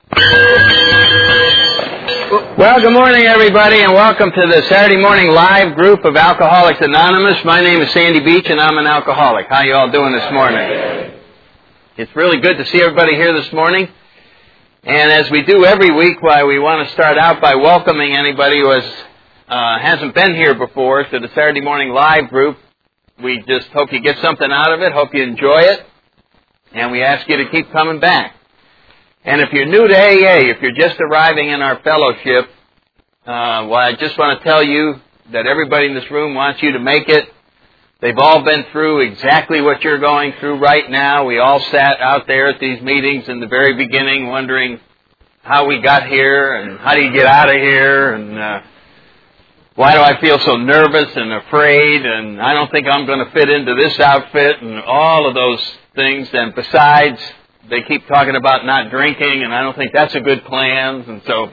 Well, good morning, everybody, and welcome to the Saturday morning live group of Alcoholics Anonymous. My name is Sandy Beach, and I'm an alcoholic. How you all doing this morning? It's really good to see everybody here this morning. And as we do every week, we want to start out by welcoming anybody who hasn't been here before to the Saturday morning live group. We just hope you get something out of it, hope you enjoy it, and we ask you to keep coming back. And if you're new to AA, if you're just arriving in our fellowship, I just want to tell you that everybody in this room wants you to make it. They've all been through exactly what you're going through right now. We all sat out there at these meetings in the very beginning wondering how we got here and how do you get out of here and why do I feel so nervous and afraid and I don't think I'm going to fit into this outfit and all of those things. And besides, they keep talking about not drinking, and I don't think that's a good plan. And so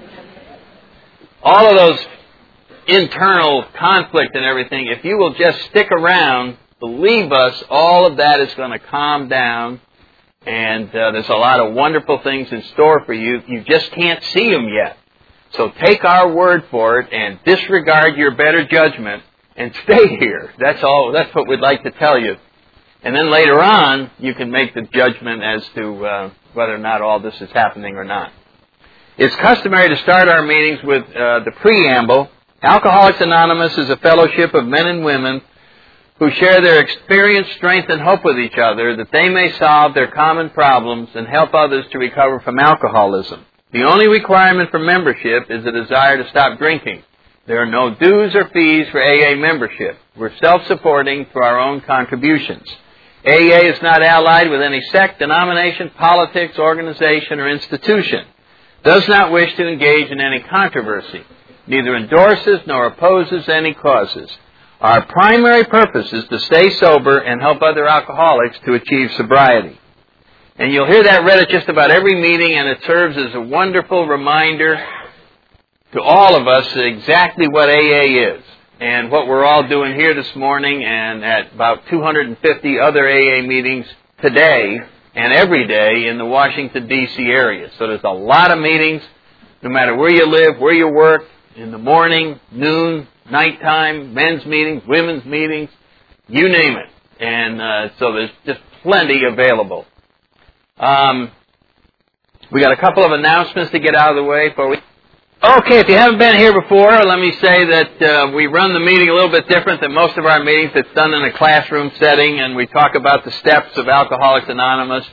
all of those internal conflict and everything, if you will just stick around, believe us, all of that is going to calm down, and there's a lot of wonderful things in store for you. You just can't see them yet. So take our word for it and disregard your better judgment and stay here. That's all. That's what we'd like to tell you. And then later on, you can make the judgment as to whether or not all this is happening or not. It's customary to start our meetings with the preamble. Alcoholics Anonymous is a fellowship of men and women who share their experience, strength, and hope with each other that they may solve their common problems and help others to recover from alcoholism. The only requirement for membership is a desire to stop drinking. There are no dues or fees for AA membership. We're self-supporting through our own contributions. AA is not allied with any sect, denomination, politics, organization, or institution. Does not wish to engage in any controversy. Neither endorses nor opposes any causes. Our primary purpose is to stay sober and help other alcoholics to achieve sobriety. And you'll hear that read at just about every meeting, and it serves as a wonderful reminder to all of us exactly what AA is. And what we're all doing here this morning and at about 250 other AA meetings today and every day in the Washington, D.C. area. So there's a lot of meetings, no matter where you live, where you work, in the morning, noon, nighttime, men's meetings, women's meetings, you name it. And so there's just plenty available. We got a couple of announcements to get out of the way before we... Okay, if you haven't been here before, let me say that we run the meeting a little bit different than most of our meetings. It's done in a classroom setting, and we talk about the steps of Alcoholics Anonymous.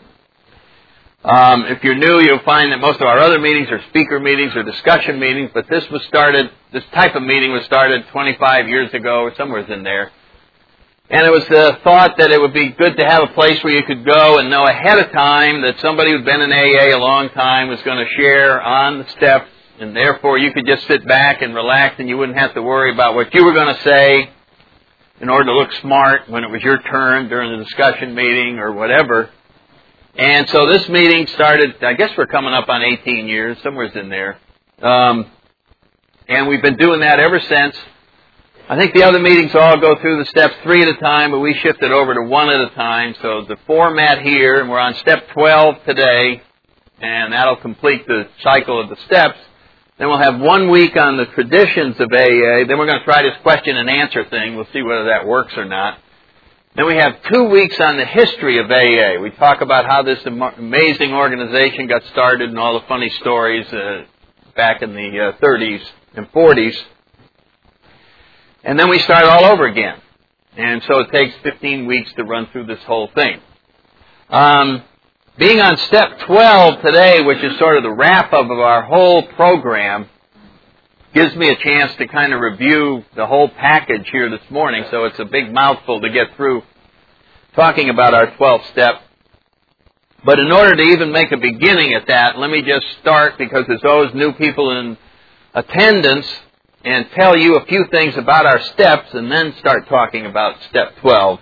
If you're new, you'll find that most of our other meetings are speaker meetings or discussion meetings, but this type of meeting was started 25 years ago, or somewhere in there. And it was the thought that it would be good to have a place where you could go and know ahead of time that somebody who'd been in AA a long time was going to share on the steps, and therefore you could just sit back and relax and you wouldn't have to worry about what you were going to say in order to look smart when it was your turn during the discussion meeting or whatever. And so this meeting started, I guess we're coming up on 18 years, somewhere's in there. And we've been doing that ever since. I think the other meetings all go through the steps 3 at a time, but we shifted over to 1 at a time. So the format here, and we're on step 12 today, and that'll complete the cycle of the steps. Then we'll have 1 week on the traditions of AA. Then we're going to try this question and answer thing. We'll see whether that works or not. Then we have 2 weeks on the history of AA. We talk about how this amazing organization got started and all the funny stories back in the 30s and 40s. And then we start all over again. And so it takes 15 weeks to run through this whole thing. Being on step 12 today, which is sort of the wrap-up of our whole program, gives me a chance to kind of review the whole package here this morning, so it's a big mouthful to get through talking about our 12th step. But in order to even make a beginning at that, let me just start, because there's always new people in attendance, and tell you a few things about our steps, and then start talking about step 12.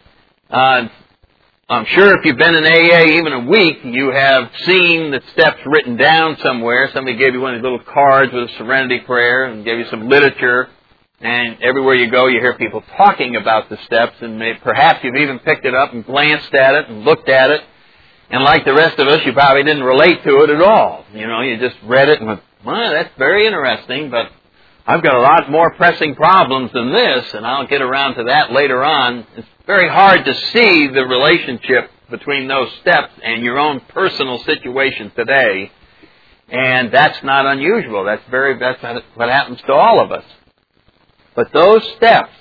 I'm sure if you've been in AA even a week, you have seen the steps written down somewhere. Somebody gave you one of these little cards with a serenity prayer and gave you some literature. And everywhere you go, you hear people talking about the steps, and perhaps you've even picked it up and glanced at it and looked at it. And like the rest of us, you probably didn't relate to it at all. You know, you just read it and went, well, that's very interesting, but I've got a lot more pressing problems than this, and I'll get around to that later on. It's very hard to see the relationship between those steps and your own personal situation today. And that's not unusual. That's what happens to all of us. But those steps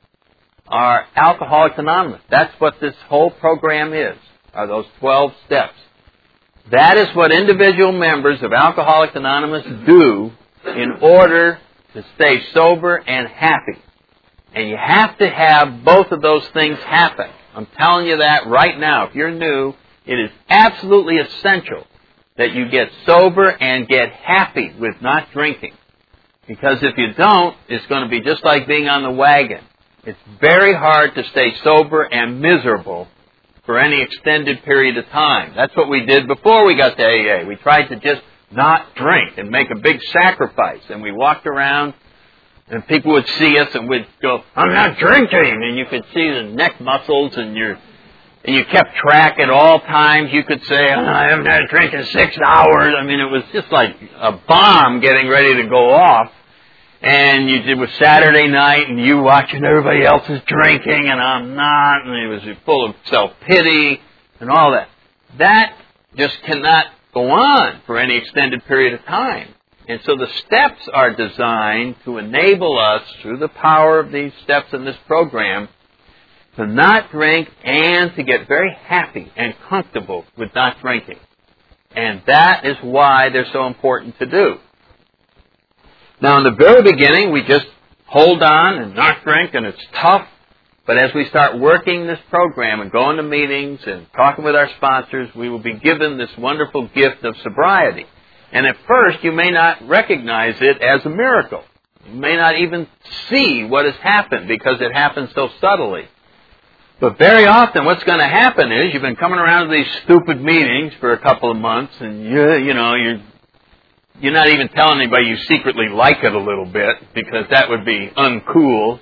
are Alcoholics Anonymous. That's what this whole program is, are those 12 steps. That is what individual members of Alcoholics Anonymous do in order to stay sober and happy. And you have to have both of those things happen. I'm telling you that right now. If you're new, it is absolutely essential that you get sober and get happy with not drinking. Because if you don't, it's going to be just like being on the wagon. It's very hard to stay sober and miserable for any extended period of time. That's what we did before we got to AA. We tried to just not drink and make a big sacrifice. And we walked around and people would see us and we'd go, I'm not drinking. And you could see the neck muscles and you kept track at all times. You could say, I haven't had a drink in 6 hours. I mean, it was just like a bomb getting ready to go off. And it was Saturday night, and you watching everybody else is drinking, and I'm not, and it was full of self-pity and all that. That just cannot go on for any extended period of time. And so the steps are designed to enable us, through the power of these steps in this program, to not drink and to get very happy and comfortable with not drinking. And that is why they're so important to do. Now, in the very beginning, we just hold on and not drink, and it's tough. But as we start working this program and going to meetings and talking with our sponsors, we will be given this wonderful gift of sobriety. And at first, you may not recognize it as a miracle. You may not even see what has happened because it happens so subtly. But very often what's going to happen is you've been coming around to these stupid meetings for a couple of months, and you're not even telling anybody you secretly like it a little bit, because that would be uncool.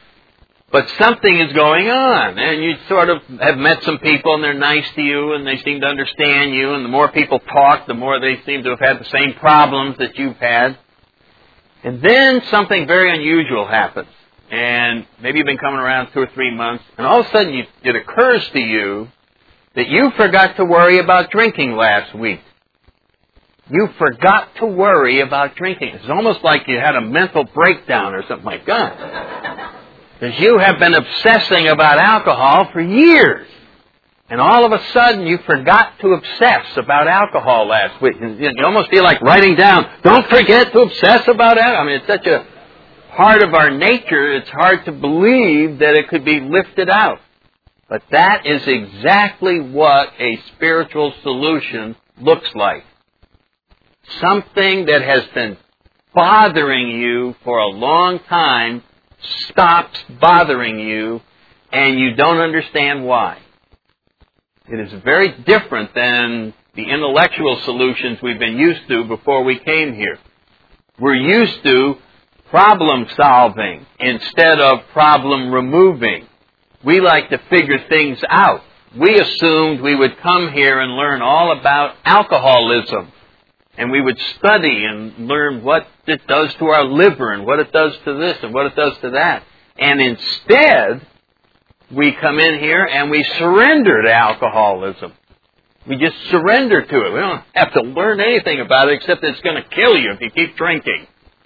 But something is going on, and you sort of have met some people, and they're nice to you, and they seem to understand you, and the more people talk, the more they seem to have had the same problems that you've had. And then something very unusual happens, and maybe you've been coming around 2 or 3 months, and all of a sudden it occurs to you that you forgot to worry about drinking last week. You forgot to worry about drinking. It's almost like you had a mental breakdown or something like that. Because you have been obsessing about alcohol for years. And all of a sudden you forgot to obsess about alcohol last week. You almost feel like writing down, don't forget to obsess about alcohol. I mean, it's such a part of our nature, it's hard to believe that it could be lifted out. But that is exactly what a spiritual solution looks like. Something that has been bothering you for a long time stops bothering you, and you don't understand why. It is very different than the intellectual solutions we've been used to before we came here. We're used to problem solving instead of problem removing. We like to figure things out. We assumed we would come here and learn all about alcoholism. And we would study and learn what it does to our liver and what it does to this and what it does to that. And instead, we come in here and we surrender to alcoholism. We just surrender to it. We don't have to learn anything about it except that it's going to kill you if you keep drinking.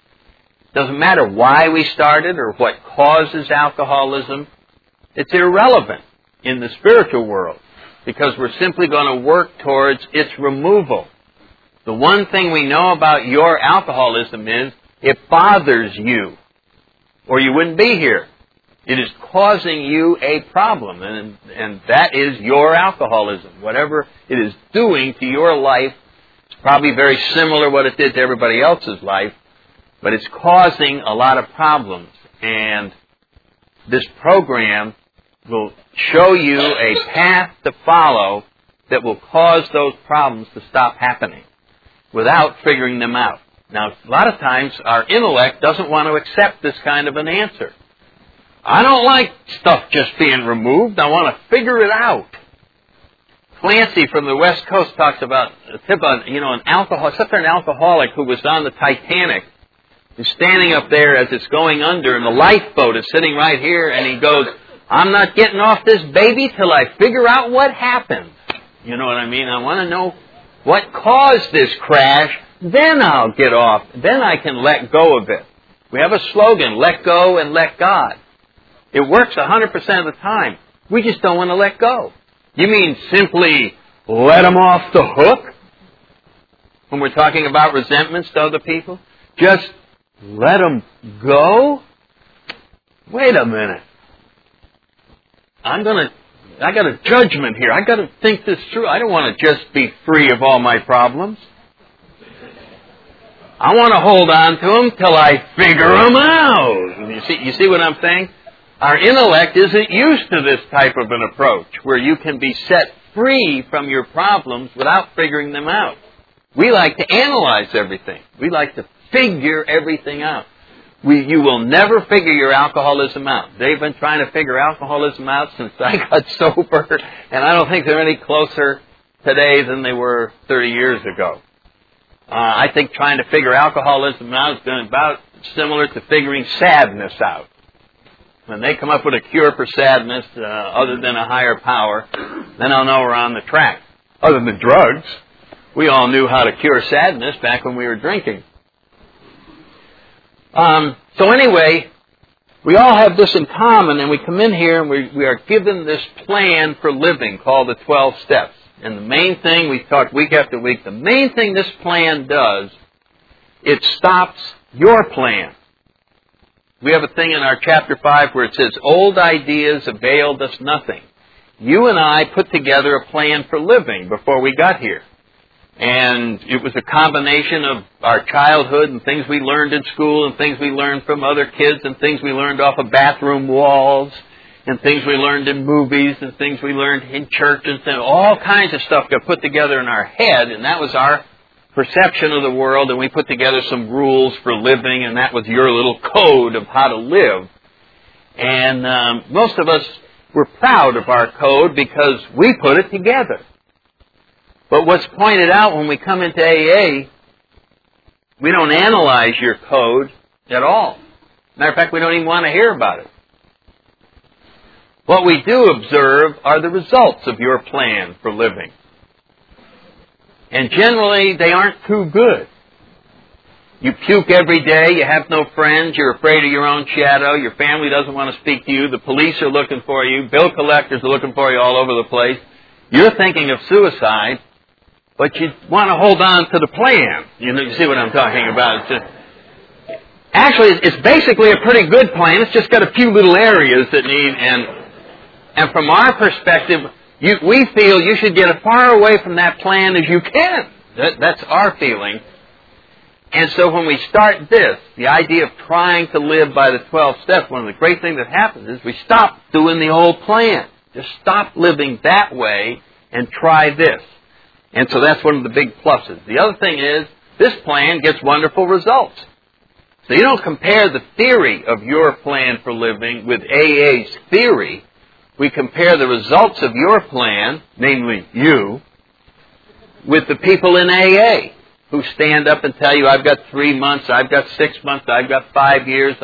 It doesn't matter why we started or what causes alcoholism. It's irrelevant in the spiritual world because we're simply going to work towards its removal. The one thing we know about your alcoholism is it bothers you, or you wouldn't be here. It is causing you a problem, and that is your alcoholism. Whatever it is doing to your life, it's probably very similar to what it did to everybody else's life, but it's causing a lot of problems. And this program will show you a path to follow that will cause those problems to stop happening without figuring them out. Now, a lot of times our intellect doesn't want to accept this kind of an answer. I don't like stuff just being removed. I want to figure it out. Clancy from the West Coast talks about an alcoholic who was on the Titanic, who's standing up there as it's going under, and the lifeboat is sitting right here, and he goes, I'm not getting off this baby till I figure out what happened. You know what I mean? I want to know what caused this crash, then I'll get off. Then I can let go of it. We have a slogan, let go and let God. It works 100% of the time. We just don't want to let go. You mean simply let them off the hook? When we're talking about resentments to other people? Just let them go? Wait a minute. I got a judgment here. I got to think this through. I don't want to just be free of all my problems. I want to hold on to them till I figure them out. You see what I'm saying? Our intellect isn't used to this type of an approach where you can be set free from your problems without figuring them out. We like to analyze everything. We like to figure everything out. You will never figure your alcoholism out. They've been trying to figure alcoholism out since I got sober, and I don't think they're any closer today than they were 30 years ago. I think trying to figure alcoholism out has been about similar to figuring sadness out. When they come up with a cure for sadness, other than a higher power, then I'll know we're on the track. Other than drugs, we all knew how to cure sadness back when we were drinking. So anyway, we all have this in common, and we come in here and we are given this plan for living called the 12 Steps. And the main thing, we talk week after week, the main thing this plan does, it stops your plan. We have a thing in our chapter 5 where it says, old ideas availed us nothing. You and I put together a plan for living before we got here. And it was a combination of our childhood and things we learned in school and things we learned from other kids and things we learned off of bathroom walls and things we learned in movies and things we learned in church and things. All kinds of stuff got put together in our head, and that was our perception of the world, and we put together some rules for living, and that was your little code of how to live. And most of us were proud of our code because we put it together. But what's pointed out when we come into AA, we don't analyze your code at all. Matter of fact, we don't even want to hear about it. What we do observe are the results of your plan for living. And generally, they aren't too good. You puke every day, you have no friends, you're afraid of your own shadow, your family doesn't want to speak to you, the police are looking for you, bill collectors are looking for you all over the place. You're thinking of suicide, but you want to hold on to the plan. You see what I'm talking about? Actually, it's basically a pretty good plan. It's just got a few little areas that need, and from our perspective, we feel you should get as far away from that plan as you can. That's our feeling. And so when we start this, the idea of trying to live by the 12 steps, one of the great things that happens is we stop doing the old plan. Just stop living that way and try this. And so that's one of the big pluses. The other thing is, this plan gets wonderful results. So you don't compare the theory of your plan for living with AA's theory. We compare the results of your plan, namely you, with the people in AA who stand up and tell you, I've got 3 months, I've got 6 months, I've got 5 years,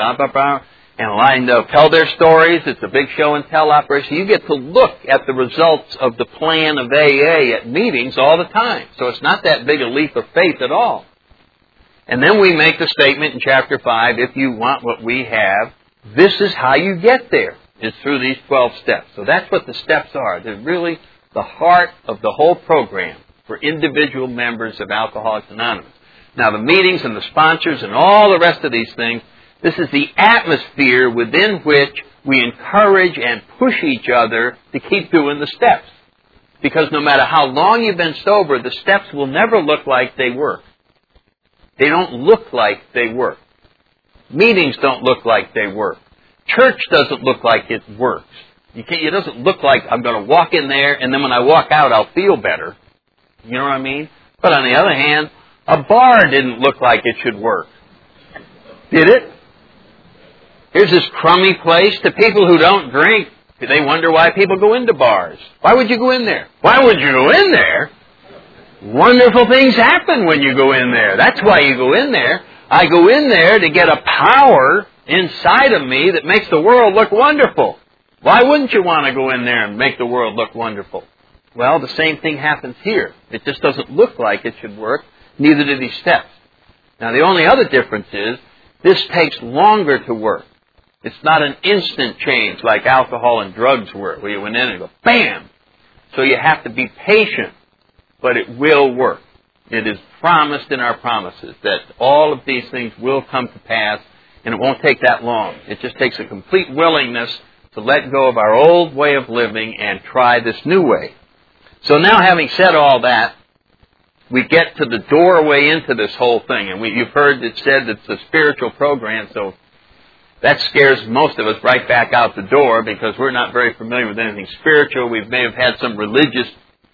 and they'll tell their stories. It's a big show and tell operation. You get to look at the results of the plan of AA at meetings all the time. So it's not that big a leap of faith at all. And then we make the statement in chapter 5, if you want what we have, this is how you get there. It's through these 12 steps. So that's what the steps are. They're really the heart of the whole program for individual members of Alcoholics Anonymous. Now, the meetings and the sponsors and all the rest of these things, this is the atmosphere within which we encourage and push each other to keep doing the steps. Because no matter how long you've been sober, the steps will never look like they work. They don't look like they work. Meetings don't look like they work. Church doesn't look like it works. It doesn't look like I'm going to walk in there and then when I walk out I'll feel better. You know what I mean? But on the other hand, a bar didn't look like it should work. Did it? Here's this crummy place. To people who don't drink, They wonder why people go into bars. Why would you go in there? Why would you go in there? Wonderful things happen when you go in there. That's why you go in there. I go in there to get a power inside of me that makes the world look wonderful. Why wouldn't you want to go in there and make the world look wonderful? Well, the same thing happens here. It just doesn't look like it should work, neither do these steps. Now, the only other difference is this takes longer to work. It's not an instant change like alcohol and drugs were, where you went in and go, bam! So you have to be patient, but it will work. It is promised in our promises that all of these things will come to pass, and it won't take that long. It just takes a complete willingness to let go of our old way of living and try this new way. So now, having said all that, we get to the doorway into this whole thing. And you've heard it said it's a spiritual program, so that scares most of us right back out the door because we're not very familiar with anything spiritual. We may have had some religious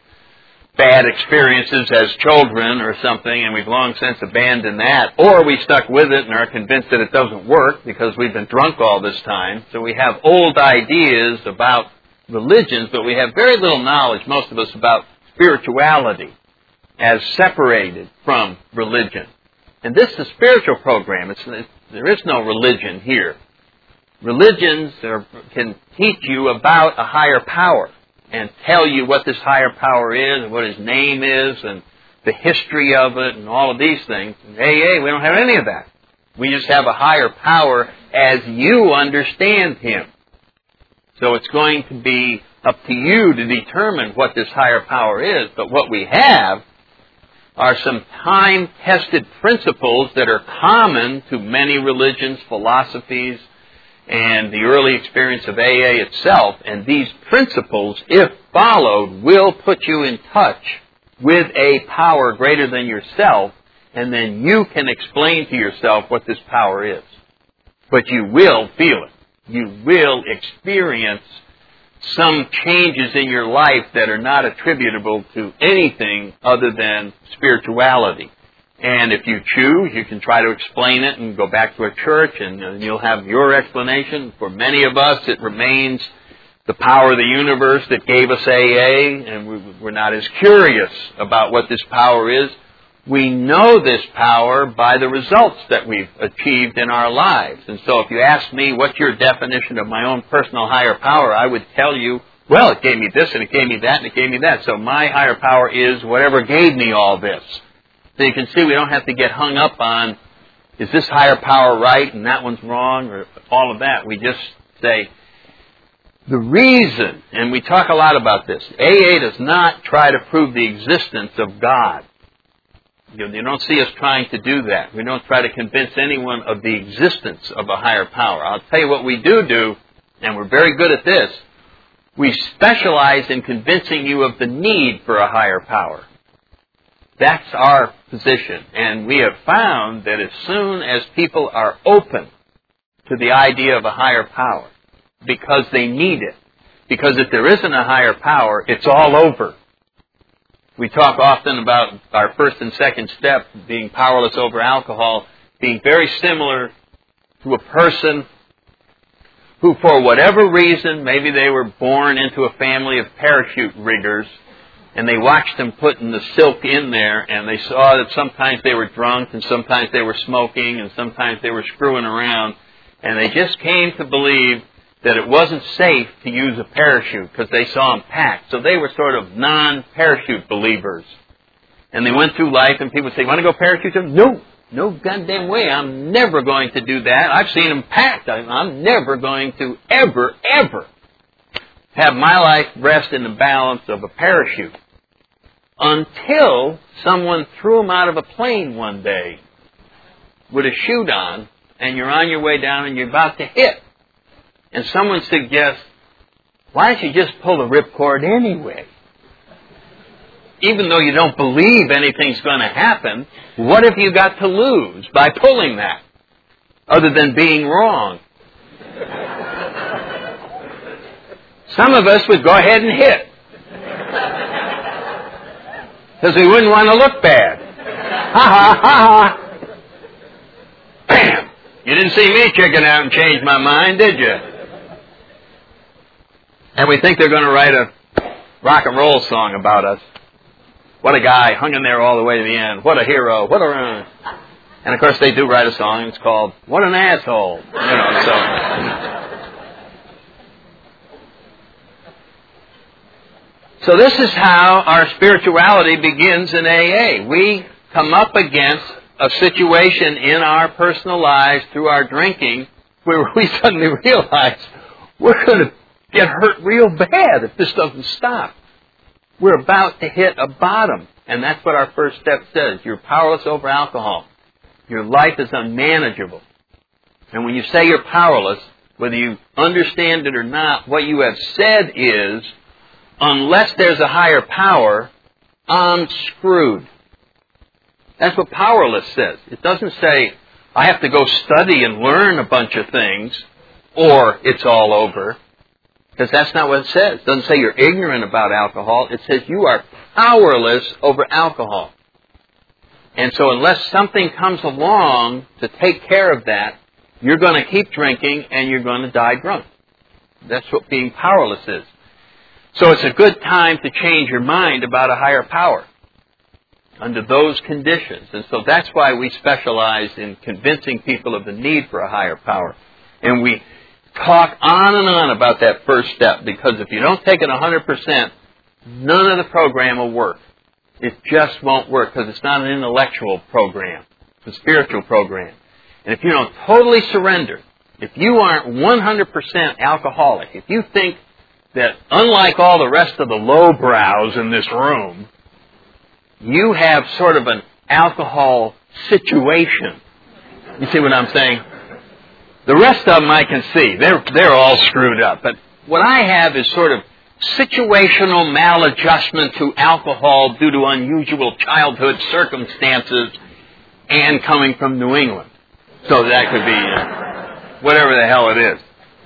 bad experiences as children or something, and we've long since abandoned that. Or we stuck with it and are convinced that it doesn't work because we've been drunk all this time. So we have old ideas about religions, but we have very little knowledge, most of us, about spirituality as separated from religion. And this is a spiritual program. There is no religion here. Religions can teach you about a higher power and tell you what this higher power is and what his name is and the history of it and all of these things. In AA, we don't have any of that. We just have a higher power as you understand him. So it's going to be up to you to determine what this higher power is. But what we have are some time-tested principles that are common to many religions, philosophies, and the early experience of AA itself. And these principles, if followed, will put you in touch with a power greater than yourself, and then you can explain to yourself what this power is. But you will feel it. You will experience some changes in your life that are not attributable to anything other than spirituality. And if you choose, you can try to explain it and go back to a church and you'll have your explanation. For many of us, it remains the power of the universe that gave us AA, and we're not as curious about what this power is. We know this power by the results that we've achieved in our lives. And so if you ask me what's your definition of my own personal higher power, I would tell you, well, it gave me this and it gave me that and it gave me that. So my higher power is whatever gave me all this. So you can see we don't have to get hung up on, is this higher power right and that one's wrong, or all of that. We just say, the reason, and we talk a lot about this, AA does not try to prove the existence of God. You don't see us trying to do that. We don't try to convince anyone of the existence of a higher power. I'll tell you what we do, and we're very good at this. We specialize in convincing you of the need for a higher power. That's our position. And we have found that as soon as people are open to the idea of a higher power, because they need it, because if there isn't a higher power, it's all over. We talk often about our first and second step, being powerless over alcohol, being very similar to a person who, for whatever reason, maybe they were born into a family of parachute riggers, and they watched them putting the silk in there, and they saw that sometimes they were drunk, and sometimes they were smoking, and sometimes they were screwing around, and they just came to believe that it wasn't safe to use a parachute because they saw them packed. So they were sort of non-parachute believers. And they went through life and people would say, want to go parachuting? No goddamn way. I'm never going to do that. I've seen them packed. I'm never going to ever have my life rest in the balance of a parachute. Until someone threw them out of a plane one day with a chute on, and you're on your way down and you're about to hit. And someone suggests, why don't you just pull the ripcord anyway? Even though you don't believe anything's going to happen, what have you got to lose by pulling that? Other than being wrong. Some of us would go ahead and hit. Because we wouldn't want to look bad. Ha ha, ha ha. Bam! You didn't see me chicken out and change my mind, did you? And we think they're going to write a rock and roll song about us. What a guy, hung in there all the way to the end. What a hero. What a... And of course they do write a song, and it's called What an Asshole. So this is how our spirituality begins in AA. We come up against a situation in our personal lives through our drinking where we suddenly realize we're going to get hurt real bad if this doesn't stop. We're about to hit a bottom, and that's what our first step says. You're powerless over alcohol. Your life is unmanageable. And when you say you're powerless, whether you understand it or not, what you have said is, unless there's a higher power, I'm screwed. That's what powerless says. It doesn't say, I have to go study and learn a bunch of things, or it's all over. Because that's not what it says. It doesn't say you're ignorant about alcohol. It says you are powerless over alcohol. And so unless something comes along to take care of that, you're going to keep drinking and you're going to die drunk. That's what being powerless is. So it's a good time to change your mind about a higher power under those conditions. And so that's why we specialize in convincing people of the need for a higher power. And we talk on and on about that first step, because if you don't take it 100%, none of the program will work. It just won't work, because it's not an intellectual program. It's a spiritual program. And if you don't totally surrender, if you aren't 100% alcoholic, if you think that unlike all the rest of the lowbrows in this room, you have sort of an alcohol situation. You see what I'm saying? The rest of them I can see. They're all screwed up. But what I have is sort of situational maladjustment to alcohol due to unusual childhood circumstances and coming from New England. So that could be whatever the hell it is.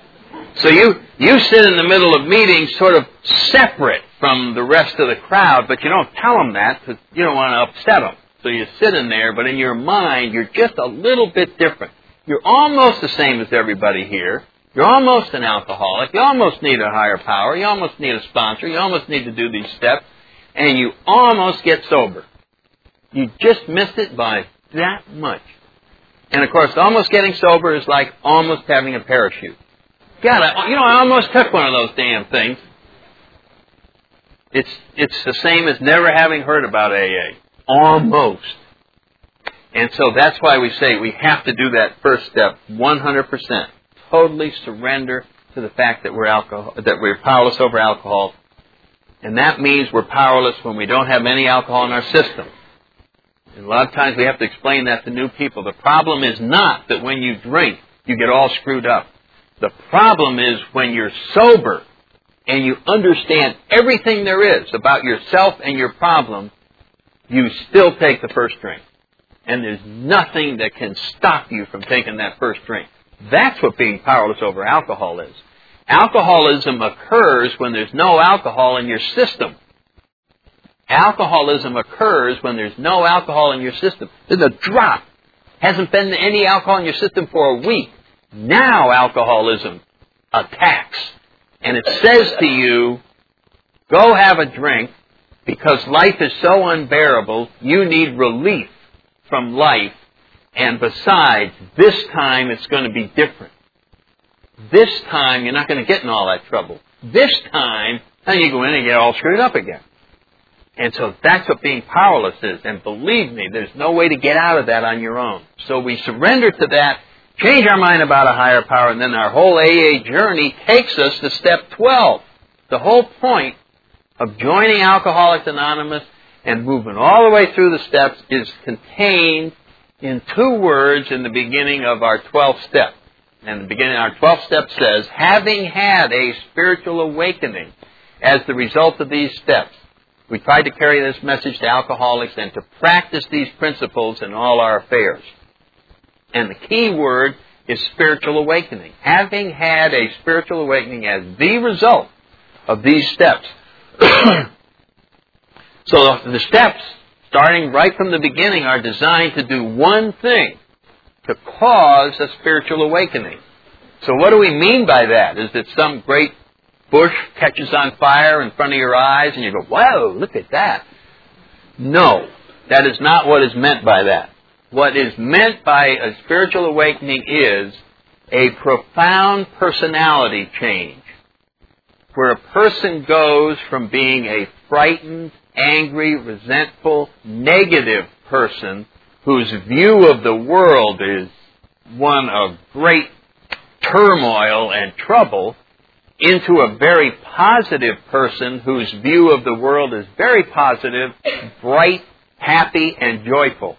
So you sit in the middle of meetings sort of separate from the rest of the crowd, but you don't tell them that because you don't want to upset them. So you sit in there, but in your mind, you're just a little bit different. You're almost the same as everybody here. You're almost an alcoholic. You almost need a higher power. You almost need a sponsor. You almost need to do these steps. And you almost get sober. You just missed it by that much. And of course, almost getting sober is like almost having a parachute. I almost took one of those damn things. It's the same as never having heard about AA. Almost. And so that's why we say we have to do that first step 100%. Totally surrender to the fact that we're powerless over alcohol. And that means we're powerless when we don't have any alcohol in our system. And a lot of times we have to explain that to new people. The problem is not that when you drink, you get all screwed up. The problem is when you're sober and you understand everything there is about yourself and your problem, you still take the first drink. And there's nothing that can stop you from taking that first drink. That's what being powerless over alcohol is. Alcoholism occurs when there's no alcohol in your system. Alcoholism occurs when there's no alcohol in your system. There's a drop. Hasn't been any alcohol in your system for a week. Now alcoholism attacks. And it says to you, go have a drink because life is so unbearable, you need relief from life. And besides, this time it's going to be different. This time you're not going to get in all that trouble. This time, then you go in and get all screwed up again. And so that's what being powerless is. And believe me, there's no way to get out of that on your own. So we surrender to that, change our mind about a higher power, and then our whole AA journey takes us to step 12. The whole point of joining Alcoholics Anonymous and moving all the way through the steps is contained in 2 words in the beginning of our 12th step. And the beginning of our 12th step says, having had a spiritual awakening as the result of these steps, we tried to carry this message to alcoholics and to practice these principles in all our affairs. And the key word is spiritual awakening. Having had a spiritual awakening as the result of these steps. So the steps, starting right from the beginning, are designed to do one thing, to cause a spiritual awakening. So what do we mean by that? Is it some great bush catches on fire in front of your eyes and you go, whoa, look at that. No, that is not what is meant by that. What is meant by a spiritual awakening is a profound personality change, where a person goes from being a frightened, angry, resentful, negative person whose view of the world is one of great turmoil and trouble, into a very positive person whose view of the world is very positive, bright, happy, and joyful.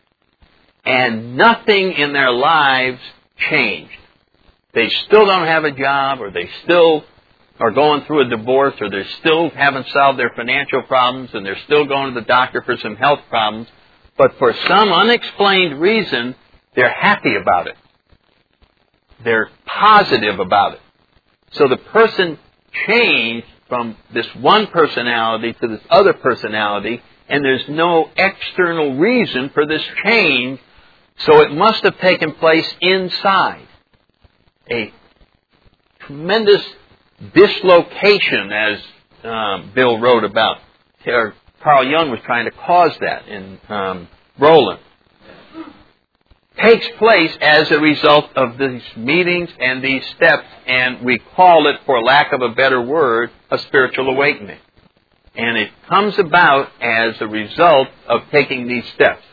And nothing in their lives changed. They still don't have a job, or they still are going through a divorce, or they still haven't solved their financial problems, and they're still going to the doctor for some health problems. But for some unexplained reason, they're happy about it. They're positive about it. So the person changed from this one personality to this other personality, and there's no external reason for this change, so it must have taken place inside. A tremendous dislocation, as Bill wrote about. Carl Jung was trying to cause that in Roland. Takes place as a result of these meetings and these steps, and we call it, for lack of a better word, a spiritual awakening. And it comes about as a result of taking these steps.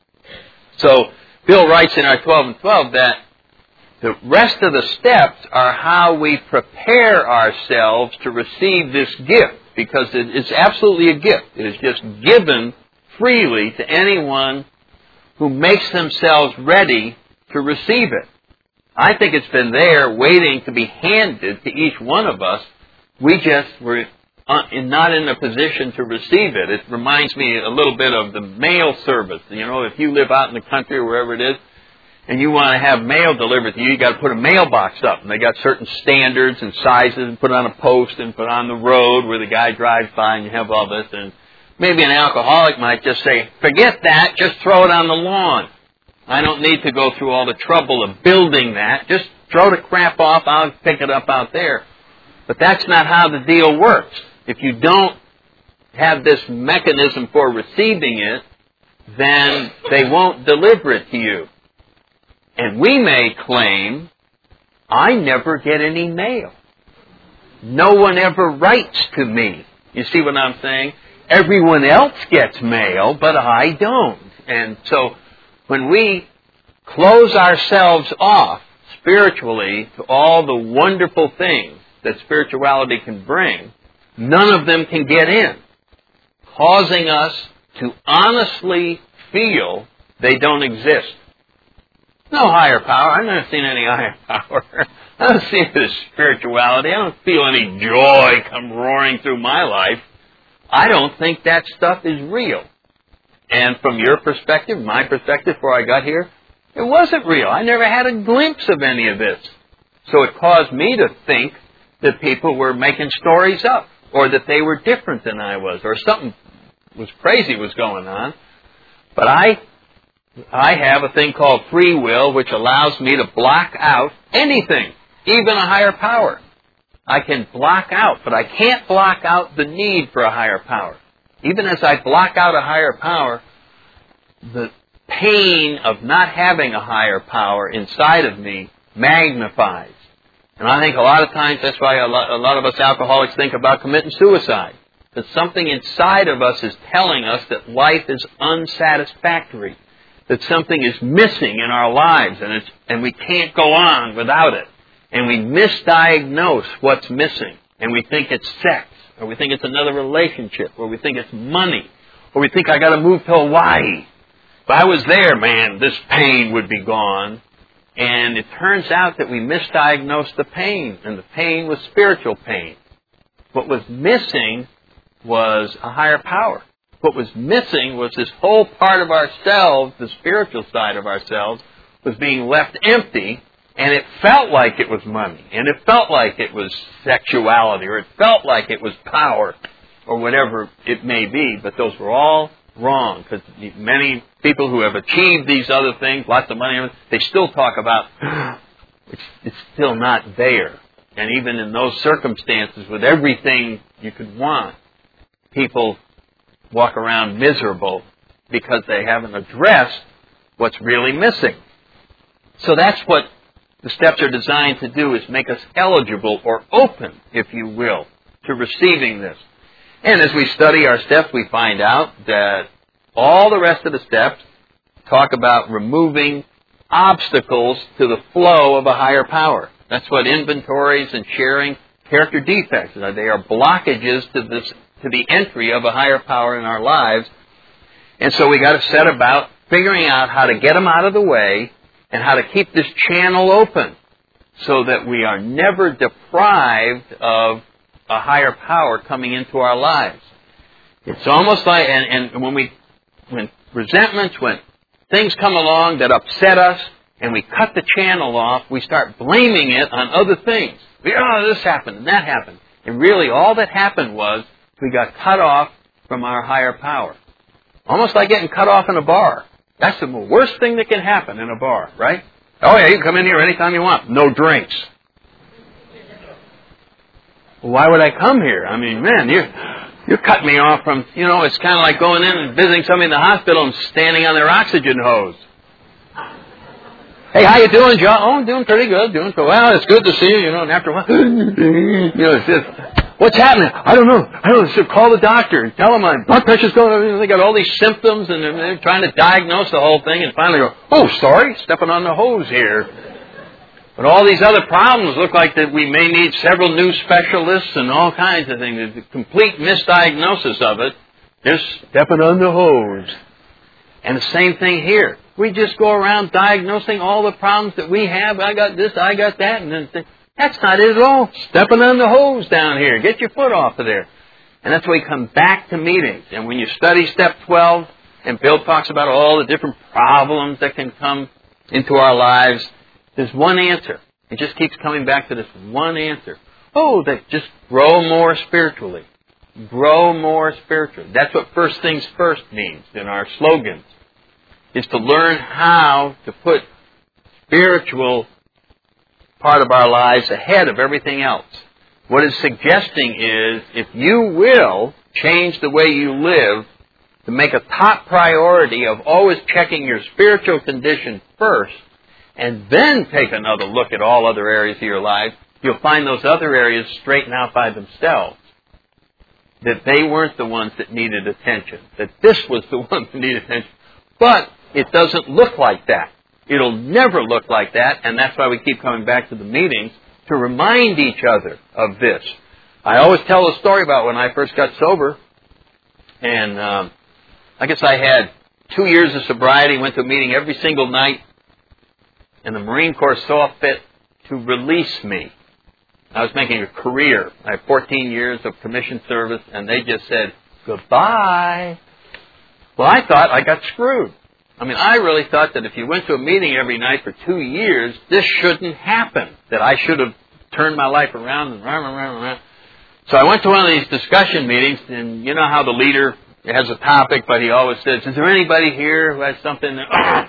So Bill writes in our 12 and 12 that the rest of the steps are how we prepare ourselves to receive this gift, because it's absolutely a gift. It is just given freely to anyone who makes themselves ready to receive it. I think it's been there waiting to be handed to each one of us. We just were not in a position to receive it. It reminds me a little bit of the mail service. You know, if you live out in the country or wherever it is, and you want to have mail delivered to you, you got to put a mailbox up. And they got certain standards and sizes, and put on a post and put on the road where the guy drives by, and you have all this. And maybe an alcoholic might just say, forget that, just throw it on the lawn. I don't need to go through all the trouble of building that. Just throw the crap off, I'll pick it up out there. But that's not how the deal works. If you don't have this mechanism for receiving it, then they won't deliver it to you. And we may claim, I never get any mail. No one ever writes to me. You see what I'm saying? Everyone else gets mail, but I don't. And so when we close ourselves off spiritually to all the wonderful things that spirituality can bring, none of them can get in, causing us to honestly feel they don't exist. No higher power. I've never seen any higher power. I don't see this spirituality. I don't feel any joy come roaring through my life. I don't think that stuff is real. And from your perspective, my perspective, before I got here, it wasn't real. I never had a glimpse of any of this. So it caused me to think that people were making stories up, or that they were different than I was, or something was crazy was going on. But I have a thing called free will, which allows me to block out anything, even a higher power. I can block out, but I can't block out the need for a higher power. Even as I block out a higher power, the pain of not having a higher power inside of me magnifies. And I think a lot of times that's why a lot of us alcoholics think about committing suicide. That something inside of us is telling us that life is unsatisfactory. That something is missing in our lives, and we can't go on without it. And we misdiagnose what's missing. And we think it's sex, or we think it's another relationship, or we think it's money, or we think I got to move to Hawaii. If I was there, man, this pain would be gone. And it turns out that we misdiagnosed the pain, and the pain was spiritual pain. What was missing was a higher power. What was missing was this whole part of ourselves, the spiritual side of ourselves, was being left empty, and it felt like it was money, and it felt like it was sexuality, or it felt like it was power, or whatever it may be. But those were all wrong, because many people who have achieved these other things, lots of money, they still talk about it's still not there. And even in those circumstances, with everything you could want, people walk around miserable because they haven't addressed what's really missing. So that's what the steps are designed to do, is make us eligible or open, if you will, to receiving this. And as we study our steps, we find out that all the rest of the steps talk about removing obstacles to the flow of a higher power. That's what inventories and sharing character defects are. They are blockages to the entry of a higher power in our lives. And so we got to set about figuring out how to get them out of the way and how to keep this channel open so that we are never deprived of a higher power coming into our lives. It's almost like, and when resentments, when things come along that upset us, and we cut the channel off, we start blaming it on other things. Oh, this happened and that happened. And really all that happened was we got cut off from our higher power. Almost like getting cut off in a bar. That's the worst thing that can happen in a bar, right? Oh yeah, you can come in here anytime you want. No drinks. Well, why would I come here? I mean, man, you cut me off from, it's kind of like going in and visiting somebody in the hospital and standing on their oxygen hose. Hey, how you doing, John? Oh, I'm doing pretty good. Well, it's good to see you, and after a while, it's just, what's happening? I don't know. So call the doctor and tell them my blood pressure's going. They got all these symptoms, and they're trying to diagnose the whole thing, and finally go, oh, sorry, stepping on the hose here. But all these other problems look like that we may need several new specialists and all kinds of things. The complete misdiagnosis of it, just stepping on the hose. And the same thing here. We just go around diagnosing all the problems that we have. I got this, I got that, and then that's not it at all. Stepping on the hose down here. Get your foot off of there. And that's why we come back to meetings. And when you study Step 12, and Bill talks about all the different problems that can come into our lives, there's one answer. It just keeps coming back to this one answer. Oh, that just grow more spiritually. Grow more spiritually. That's what first things first means in our slogans, is to learn how to put spiritual part of our lives ahead of everything else. What it's suggesting is, if you will change the way you live to make a top priority of always checking your spiritual condition first, and then take another look at all other areas of your life, you'll find those other areas straighten out by themselves. That they weren't the ones that needed attention. That this was the one that needed attention. But it doesn't look like that. It'll never look like that, and that's why we keep coming back to the meetings to remind each other of this. I always tell a story about when I first got sober, and I guess I had 2 years of sobriety, went to a meeting every single night, and the Marine Corps saw fit to release me. I was making a career. I had 14 years of commissioned service, and they just said, goodbye. Well, I thought I got screwed. I mean, I really thought that if you went to a meeting every night for 2 years, this shouldn't happen, that I should have turned my life around and round. So I went to one of these discussion meetings, and you know how the leader has a topic, but he always says, is there anybody here who has something that...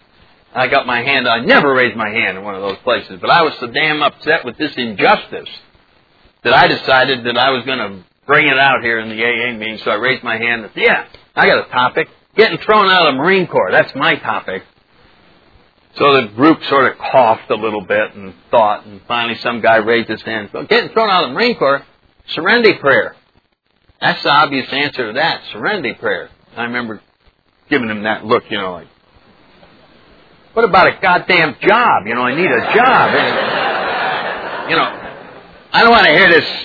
I got my hand, I never raised my hand in one of those places, but I was so damn upset with this injustice that I decided that I was going to bring it out here in the AA meeting, so I raised my hand and said, yeah, I got a topic. Getting thrown out of the Marine Corps, that's my topic. So the group sort of coughed a little bit and thought, and finally some guy raised his hand. So getting thrown out of the Marine Corps, serenity prayer. That's the obvious answer to that, serenity prayer. I remember giving him that look, like, what about a goddamn job? I need a job. I don't want to hear this,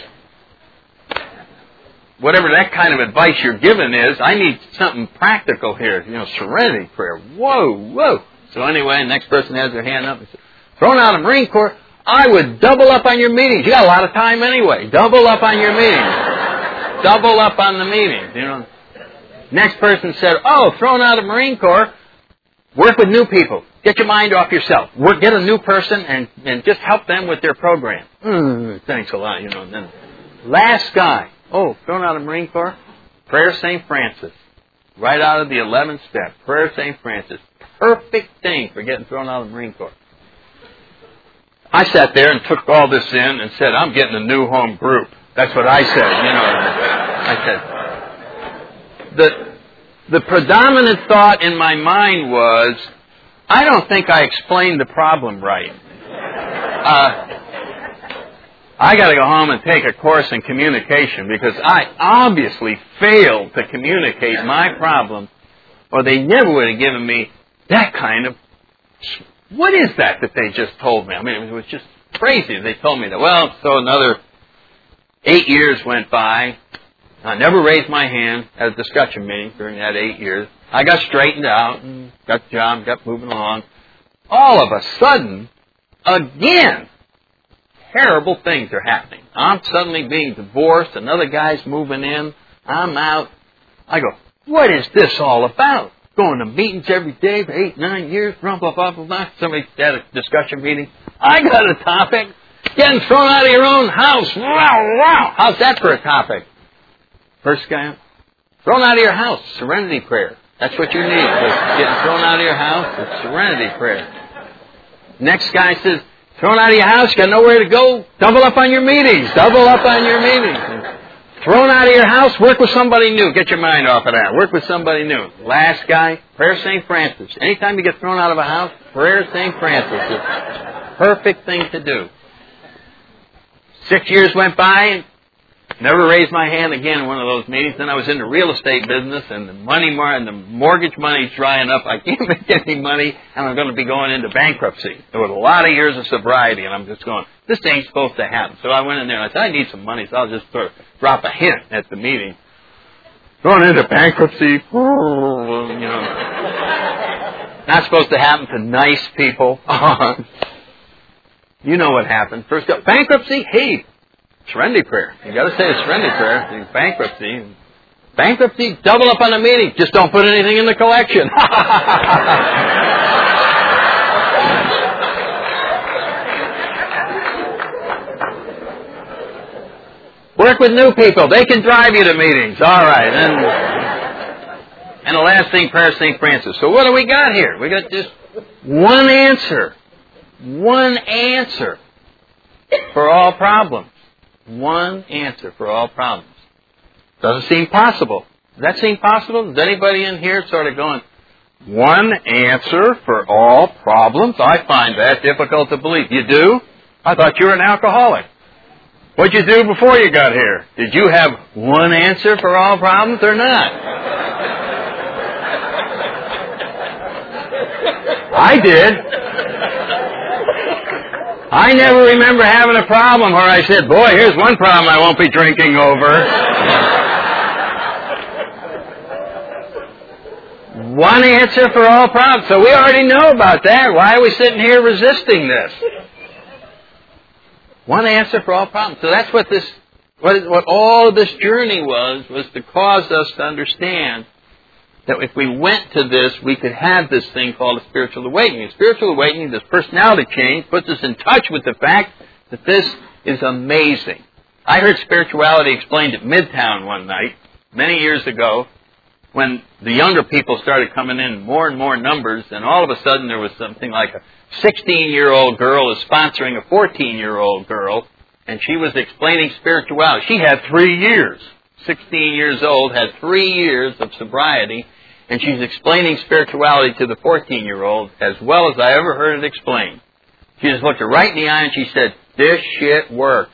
whatever that kind of advice you're giving is. I need something practical here. Serenity prayer. Whoa. So anyway, the next person has their hand up and says, thrown out of the Marine Corps, I would double up on your meetings. You got a lot of time anyway. Double up on your meetings. Double up on the meetings. Next person said, thrown out of the Marine Corps, work with new people. Get your mind off yourself. Get a new person and just help them with their program. Thanks a lot, And then last guy, thrown out of the Marine Corps, Prayer St. Francis. Right out of the 11th step. Prayer St. Francis. Perfect thing for getting thrown out of the Marine Corps. I sat there and took all this in and said, I'm getting a new home group. That's what I said, I said. The predominant thought in my mind was, I don't think I explained the problem right. I got to go home and take a course in communication because I obviously failed to communicate my problem, or they never would have given me that kind of... What is that they just told me? I mean, it was just crazy. They told me that. Well, so another 8 years went by. I never raised my hand at a discussion meeting during that 8 years. I got straightened out and got the job, got moving along. All of a sudden, again, terrible things are happening. I'm suddenly being divorced. Another guy's moving in. I'm out. I go, what is this all about? Going to meetings every day for 8, 9 years, blah, blah, blah, blah, blah. Somebody had a discussion meeting. I got a topic. Getting thrown out of your own house. Wow, wow. How's that for a topic? First guy, thrown out of your house. Serenity prayer. That's what you need. Getting thrown out of your house. It's serenity prayer. Next guy says, thrown out of your house, you got nowhere to go. Double up on your meetings. Double up on your meetings. Thrown out of your house, work with somebody new. Get your mind off of that. Work with somebody new. Last guy, prayer St. Francis. Anytime you get thrown out of a house, prayer St. Francis. It's a perfect thing to do. 6 years went by, and never raised my hand again in one of those meetings. Then I was in the real estate business, and the mortgage money's drying up. I can't make any money, and I'm going to be going into bankruptcy. There was a lot of years of sobriety, and I'm just going, this ain't supposed to happen. So I went in there, and I said, I need some money, so I'll just sort of drop a hint at the meeting. Going into bankruptcy, not supposed to happen to nice people. You know what happened. First up, bankruptcy, hey, serenity prayer. You got to say a serenity prayer. Bankruptcy. Bankruptcy, double up on the meeting. Just don't put anything in the collection. Work with new people. They can drive you to meetings. All right. And the last thing, prayer St. Francis. So what do we got here? We got just one answer. One answer for all problems. One answer for all problems. Doesn't seem possible. Does that seem possible? Is anybody in here sort of going, one answer for all problems? I find that difficult to believe. You do? I thought you were an alcoholic. What'd you do before you got here? Did you have one answer for all problems or not? I did. I never remember having a problem where I said, boy, here's one problem I won't be drinking over. One answer for all problems. So we already know about that. Why are we sitting here resisting this? One answer for all problems. So that's what what all of this journey was to cause us to understand that if we went to this, we could have this thing called a spiritual awakening. A spiritual awakening, this personality change, puts us in touch with the fact that this is amazing. I heard spirituality explained at Midtown one night, many years ago, when the younger people started coming in more and more numbers, and all of a sudden there was something like a 16-year-old girl is sponsoring a 14-year-old girl, and she was explaining spirituality. She had 3 years. 16 years old, had 3 years of sobriety, and she's explaining spirituality to the 14-year-old as well as I ever heard it explained. She just looked her right in the eye and she said, this shit works.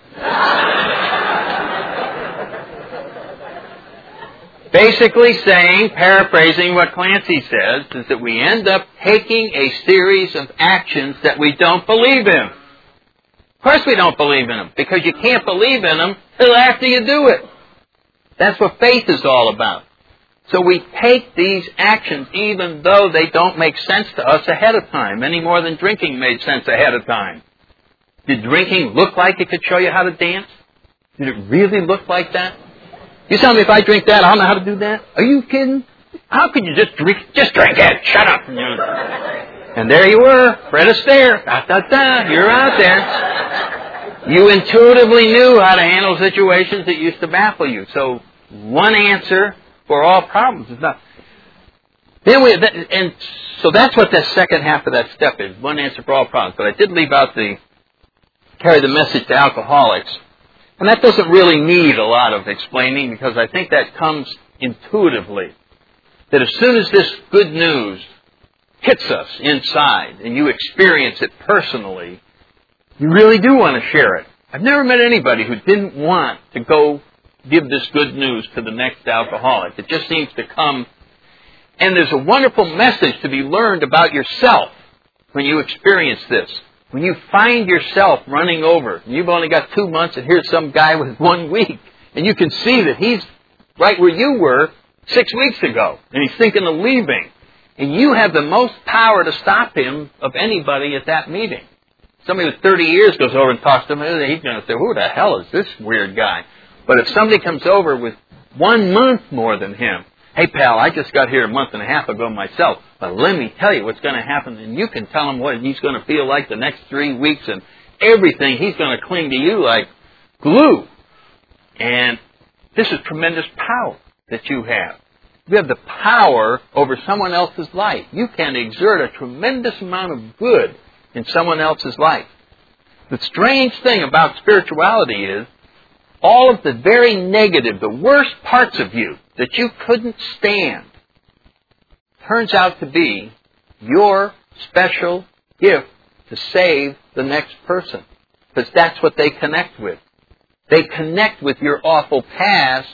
Basically saying, paraphrasing what Clancy says, is that we end up taking a series of actions that we don't believe in. Of course we don't believe in them, because you can't believe in them until after you do it. That's what faith is all about. So we take these actions even though they don't make sense to us ahead of time, any more than drinking made sense ahead of time. Did drinking look like it could show you how to dance? Did it really look like that? You tell me if I drink that, I'll know how to do that? Are you kidding? How could you just drink it? Shut up. And there you were, Fred Astaire. You're out there. You intuitively knew how to handle situations that used to baffle you. So one answer for all problems is not. So that's what the second half of that step is. One answer for all problems. But I did leave out the carry the message to alcoholics. And that doesn't really need a lot of explaining, because I think that comes intuitively. That as soon as this good news hits us inside and you experience it personally, you really do want to share it. I've never met anybody who didn't want to go give this good news to the next alcoholic. It just seems to come. And there's a wonderful message to be learned about yourself when you experience this. When you find yourself running over, and you've only got 2 months, and here's some guy with 1 week, and you can see that he's right where you were 6 weeks ago, and he's thinking of leaving. And you have the most power to stop him of anybody at that meeting. Somebody with 30 years goes over and talks to him, and he's going to say, who the hell is this weird guy? But if somebody comes over with 1 month more than him, hey, pal, I just got here a month and a half ago myself, but let me tell you what's going to happen, and you can tell him what he's going to feel like the next 3 weeks, and everything, he's going to cling to you like glue. And this is tremendous power that you have. You have the power over someone else's life. You can exert a tremendous amount of good in someone else's life. The strange thing about spirituality is all of the very negative, the worst parts of you that you couldn't stand, turns out to be your special gift to save the next person. Because that's what they connect with. They connect with your awful past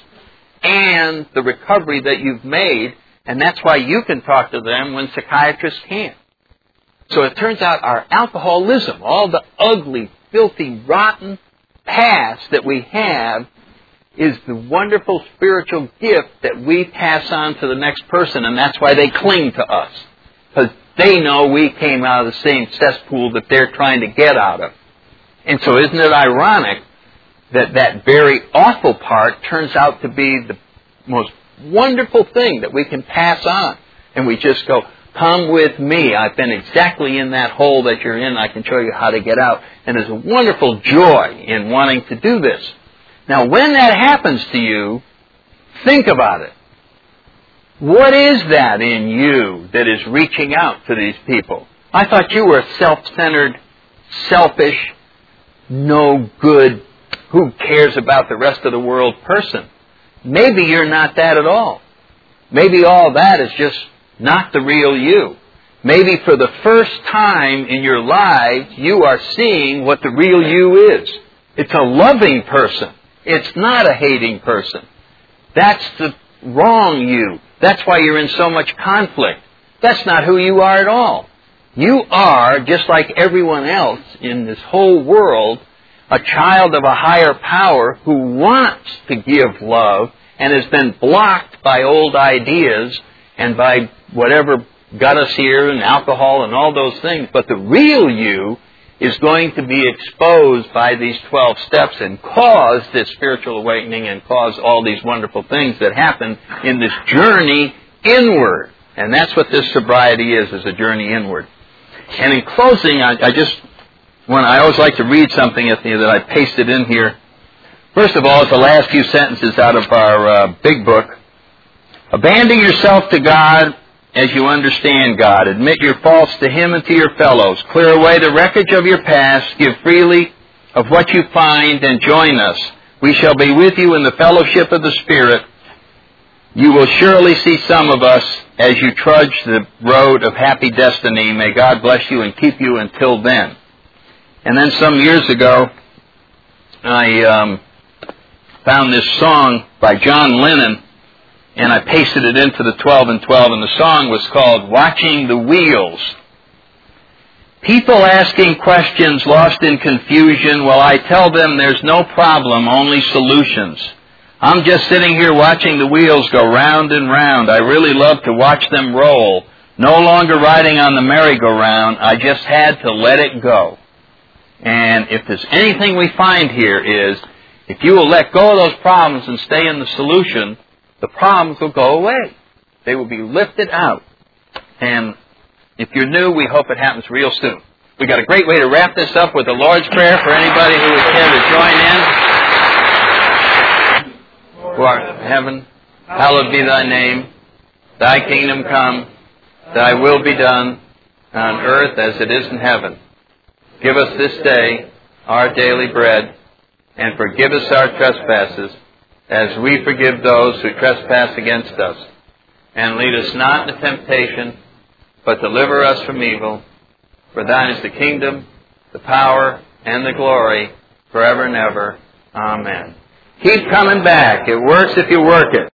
and the recovery that you've made, and that's why you can talk to them when psychiatrists can't. So it turns out our alcoholism, all the ugly, filthy, rotten past that we have, is the wonderful spiritual gift that we pass on to the next person, and that's why they cling to us. Because they know we came out of the same cesspool that they're trying to get out of. And so isn't it ironic that that very awful part turns out to be the most wonderful thing that we can pass on? And we just go, come with me. I've been exactly in that hole that you're in. I can show you how to get out. And there's a wonderful joy in wanting to do this. Now, when that happens to you, think about it. What is that in you that is reaching out to these people? I thought you were a self-centered, selfish, no good, who cares about the rest of the world person. Maybe you're not that at all. Maybe all that is just not the real you. Maybe for the first time in your life, you are seeing what the real you is. It's a loving person. It's not a hating person. That's the wrong you. That's why you're in so much conflict. That's not who you are at all. You are, just like everyone else in this whole world, a child of a higher power who wants to give love and has been blocked by old ideas and by whatever got us here and alcohol and all those things. But the real you is going to be exposed by these 12 steps and cause this spiritual awakening and cause all these wonderful things that happen in this journey inward. And that's what this sobriety is a journey inward. And in closing, I always like to read something that I pasted in here. First of all, it's the last few sentences out of our big book. Abandon yourself to God as you understand God. Admit your faults to Him and to your fellows. Clear away the wreckage of your past. Give freely of what you find and join us. We shall be with you in the fellowship of the Spirit. You will surely see some of us as you trudge the road of happy destiny. May God bless you and keep you until then. And then some years ago, I found this song by John Lennon, and I pasted it into the 12 and 12, and the song was called Watching the Wheels. People asking questions lost in confusion, well, I tell them there's no problem, only solutions. I'm just sitting here watching the wheels go round and round. I really love to watch them roll. No longer riding on the merry-go-round, I just had to let it go. And if there's anything we find here is, if you will let go of those problems and stay in the solution, the problems will go away. They will be lifted out. And if you're new, we hope it happens real soon. We've got a great way to wrap this up with the Lord's Prayer for anybody who is here to join in. Who art in heaven, hallowed be thy name. Thy kingdom come, thy will be done, on earth as it is in heaven. Give us this day our daily bread, and forgive us our trespasses, as we forgive those who trespass against us. And lead us not into temptation, but deliver us from evil. For thine is the kingdom, the power, and the glory, forever and ever. Amen. Keep coming back. It works if you work it.